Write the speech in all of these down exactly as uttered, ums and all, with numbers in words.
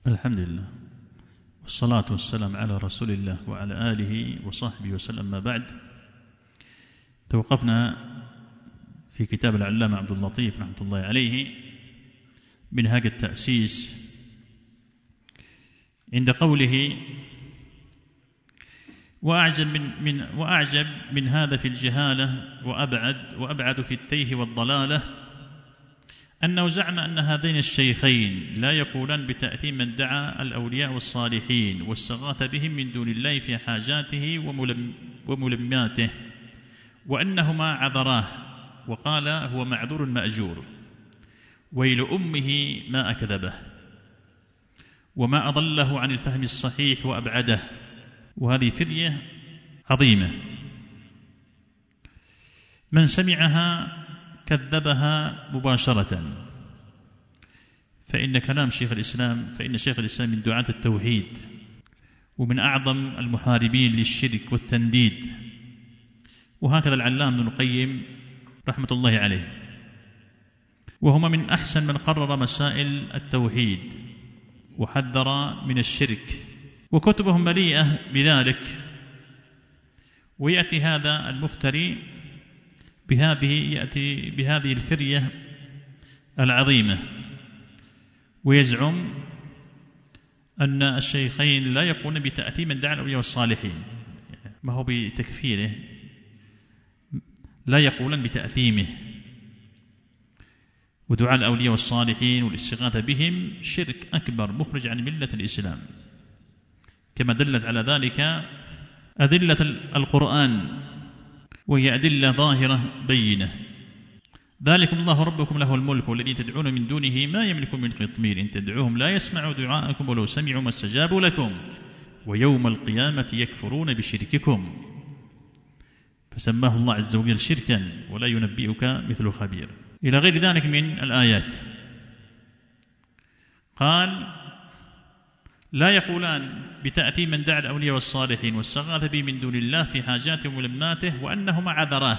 الحمد لله والصلاة والسلام على رسول الله وعلى آله وصحبه وسلم. ما بعد، توقفنا في كتاب العلامة عبد اللطيف رحمة الله عليه منهاج التأسيس عند قوله: وأعجب من, من, وأعجب من هذا في الجهالة وأبعد وأبعد في التيه والضلالة أنه زعم أن هذين الشيخين لا يقولان بتأثيم من دعا الأولياء والصالحين واستغاث بهم من دون الله في حاجاته وملم وملماته، وأنهما عذراه، وقال هو معذور مأجور، ويل أمه ما أكذبه وما أضله عن الفهم الصحيح وأبعده. وهذه فرية عظيمة، من سمعها كذبها مباشرة، فإن كلام شيخ الإسلام فإن شيخ الإسلام من دعاة التوحيد ومن أعظم المحاربين للشرك والتنديد، وهكذا العلامة ابن القيم رحمة الله عليه، وهما من أحسن من قرر مسائل التوحيد وحذر من الشرك، وكتبهم مليئة بذلك. ويأتي هذا المفتري بهذه يأتي بهذه الفرية العظيمة ويزعم أن الشيخين لا يقولون بتأثيم من دعا الأولياء والصالحين، ما هو بتكفيره، لا يقولون بتأثيمه. ودعاء الأولياء والصالحين والاستغاثة بهم شرك أكبر مخرج عن ملة الإسلام، كما دلت على ذلك أدلة القرآن، وهي أدلة ظاهرة بينة. ذلكم الله ربكم له الملك والذي تدعون من دونه ما يملك من قطمير إن تدعوهم لا يسمعوا دعاءكم ولو سمعوا ما استجابوا لكم ويوم القيامة يكفرون بشرككم. فسماه الله عز وجل شركا ولا ينبئك مثل خبير، إلى غير ذلك من الآيات. قال: لا يقولان بتأثيم من دعا الأولياء والصالحين واستغاث به من دون الله في حاجاته وملماته وأنهما عذراه،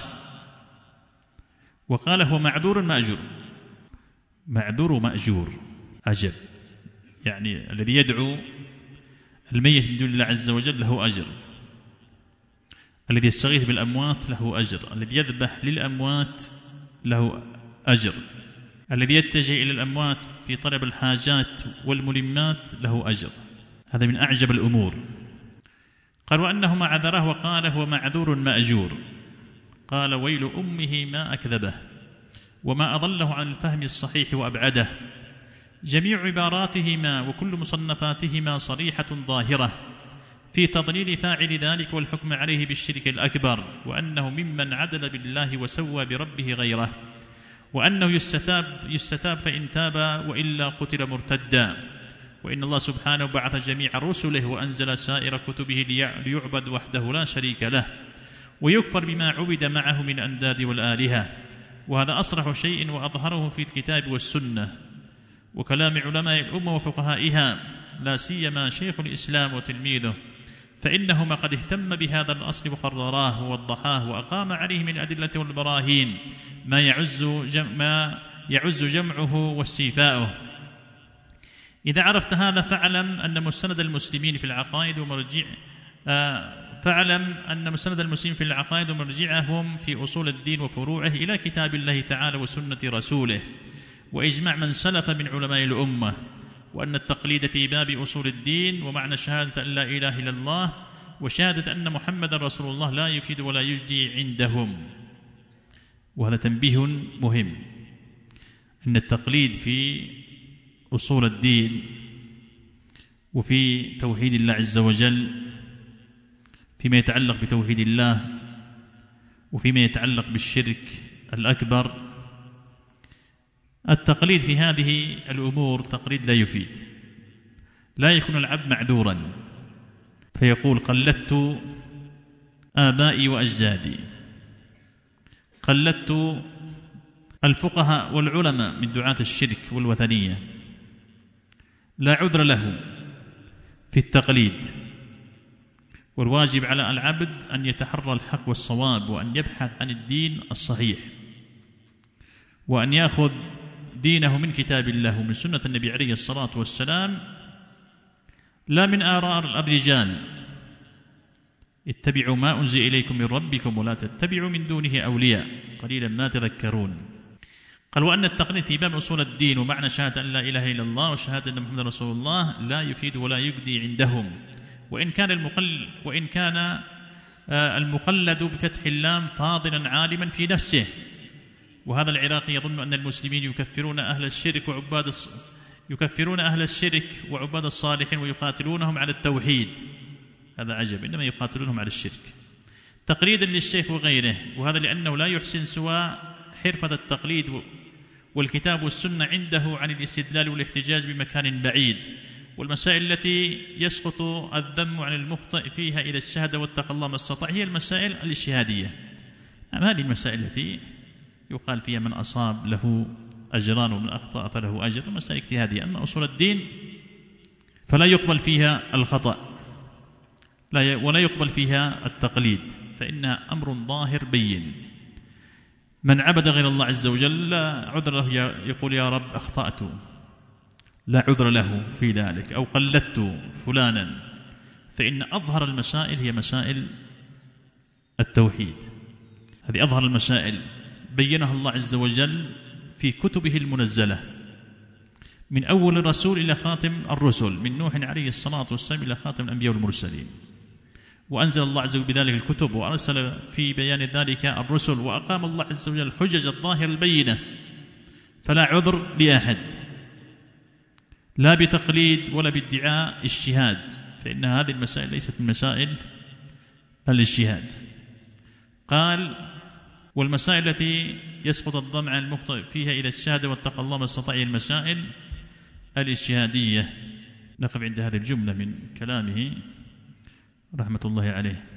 وقال هو معذور مأجور. معذور ومأجور، عجب، يعني الذي يدعو الميت من دون الله عز وجل له أجر، الذي يستغيث بالأموات له أجر، الذي يذبح للأموات له أجر، الذي يتجه إلى الأموات في طلب الحاجات والملمات له أجر. هذا من أعجب الأمور. قال: وأنهما عذره، وقال هو معذور مأجور، قال ويل أمه ما أكذبه وما أضله عن الفهم الصحيح وأبعده. جميع عباراتهما وكل مصنفاتهما صريحة ظاهرة في تضليل فاعل ذلك والحكم عليه بالشرك الأكبر، وأنه ممن عدل بالله وسوى بربه غيره، وأنه يستتاب, يستتاب فإن تاب وإلا قتل مرتدا، وإن الله سبحانه بعث جميع رسله وأنزل سائر كتبه ليعبد وحده لا شريك له، ويكفر بما عبد معه من أنداد والآلهة. وهذا أصرح شيء وأظهره في الكتاب والسنة وكلام علماء الأمة وفقهائها، لا سيما شيخ الإسلام وتلميذه، فإنهما قد اهتم بهذا الأصل وقرراه ووضحاه وأقام عليه من أدلة والبراهين ما يعز, جم ما يعز جمعه واستيفاؤه. إذا عرفت هذا فاعلم أن مستند المسلمين في العقائد ومرجع آه فاعلم أن مستند المسلمين في العقائد ومرجعهم في أصول الدين وفروعه إلى كتاب الله تعالى وسنة رسوله وإجماع من سلف من علماء الأمة، وأن التقليد في باب أصول الدين ومعنى شهادة أن لا إله إلا الله وشهادة أن محمد رسول الله لا يفيد ولا يجدي عندهم. وهذا تنبيه مهم، أن التقليد في أصول الدين وفي توحيد الله عز وجل، فيما يتعلق بتوحيد الله وفيما يتعلق بالشرك الأكبر، التقليد في هذه الأمور تقليد لا يفيد. لا يكون العبد معذورا فيقول قلدت آبائي وأجدادي، قلدت الفقهاء والعلماء من دعاة الشرك والوثنية، لا عذر له في التقليد. والواجب على العبد أن يتحرى الحق والصواب، وأن يبحث عن الدين الصحيح، وأن يأخذ دينه من كتاب الله ومن سنة النبي عليه الصلاة والسلام، لا من آراء الرجال، اتبعوا ما أنزل إليكم من ربكم ولا تتبعوا من دونه أولياء قليلا ما تذكرون. قال وأن التقليد في باب أصول الدين ومعنى شهادة أن لا إله إلا الله وشهادة أن محمد رسول الله لا يفيد ولا يجدي عندهم، وإن كان المقل وإن كان المقلد بفتح اللام فاضلا عالما في نفسه. وهذا العراقي يظن أن المسلمين يكفرون أهل الشرك وعباد يكفرون أهل الشرك وعباد الصالحين ويقاتلونهم على التوحيد. هذا عجب، إنما يقاتلونهم على الشرك تقليدا للشيخ وغيره، وهذا لأنه لا يحسن سوى حرفة التقليد والكتاب والسنة عنده عن الاستدلال والاحتجاج بمكان بعيد. والمسائل التي يسقط الذم عن المخطئ فيها إذا اجتهد واتقى الله ما استطاع هي المسائل الاجتهادية. أما هذه المسائل التي يقال فيها من أصاب له أجران ومن أخطأ فله أجر، مسائل اجتهادية. أما أصول الدين فلا يقبل فيها الخطأ لا ولا يقبل فيها التقليد، فإنها أمر ظاهر بين. من عبد غير الله عز وجل لا عذر له، يقول يا رب أخطأت، لا عذر له في ذلك، أو قلدت فلانا، فإن أظهر المسائل هي مسائل التوحيد. هذه أظهر المسائل بينها الله عز وجل في كتبه المنزلة من أول الرسول إلى خاتم الرسل، من نوح عليه الصلاة والسلام إلى خاتم الأنبياء والمرسلين. وأنزل الله عز وجل بذلك الكتب وأرسل في بيان ذلك الرسل، وأقام الله عز وجل الحجج الظاهرة البينة، فلا عذر لأحد لا بتقليد ولا بادعاء اجتهاد، فإن هذه المسائل ليست من مسائل الاجتهاد. قال والمسائل التي يسقط الظن عن المخطئ فيها إذا اجتهد واتقى الله ما استطاع المسائل الاجتهادية. نقف عند هذه الجملة من كلامه رحمة الله عليه.